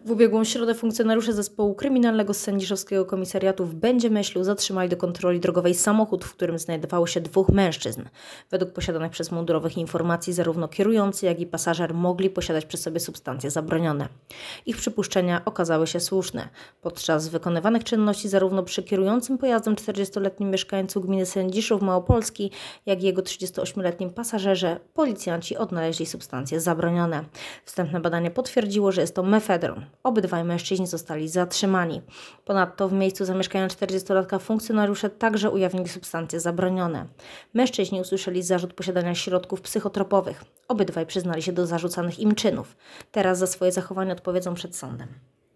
W ubiegłą środę funkcjonariusze zespołu kryminalnego z Sędziszowskiego Komisariatu w Będziemyślu zatrzymali do kontroli drogowej samochód, w którym znajdowało się 2 mężczyzn. Według posiadanych przez mundurowych informacji zarówno kierujący, jak i pasażer mogli posiadać przy sobie substancje zabronione. Ich przypuszczenia okazały się słuszne. Podczas wykonywanych czynności zarówno przy kierującym pojazdem 40-letnim mieszkańcu gminy Sędziszów Małopolski, jak i jego 38-letnim pasażerze policjanci odnaleźli substancje zabronione. Wstępne badanie potwierdziło, że jest to mefedron. Obydwaj mężczyźni zostali zatrzymani. Ponadto w miejscu zamieszkania 40-latka funkcjonariusze także ujawnili substancje zabronione. Mężczyźni usłyszeli zarzut posiadania środków psychotropowych. Obydwaj przyznali się do zarzucanych im czynów. Teraz za swoje zachowanie odpowiedzą przed sądem.